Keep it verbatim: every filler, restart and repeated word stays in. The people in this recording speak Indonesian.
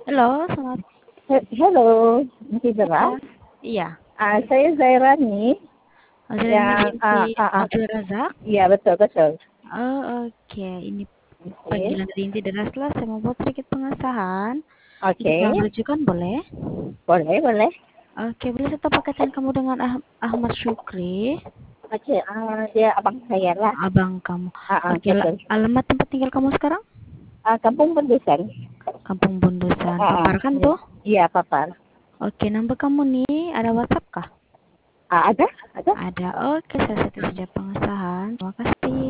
Halo, selamat He- Halo, Miss Deras. siang. Iya, Ah, saya Zairani Azrani yang binti ah, ah, ah, Abdul Razak. iya betul betul. Oh, oke. Ini Oke, panggilan dari inti deras lah. Saya mau buat sedikit pengesahan. Untuk oke, yang rujukan boleh? boleh boleh. Oke, boleh saya tahu pakaian kamu dengan Ah- Ahmad Syukri, Oke, ah, dia abang saya lah. abang kamu. Ah, ah, Oke, la- betul. alamat tempat tinggal kamu sekarang? Ah, Kampung Pendusan. Kampung Bundusan. Ah, ah, Papar kan iya, tuh? iya Papa. Oke, nomor kamu nih ada WhatsApp kah? Ah, ada, ada. Ada. Oke, saya setting saja pengesahan. Terima kasih.